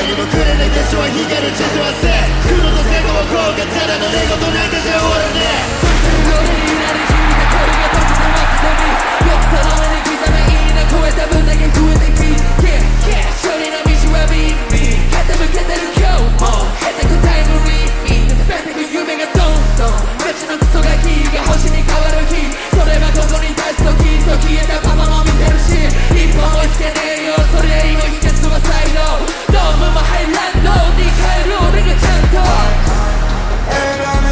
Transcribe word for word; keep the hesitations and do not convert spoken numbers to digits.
にもくれない手錠は光る地図は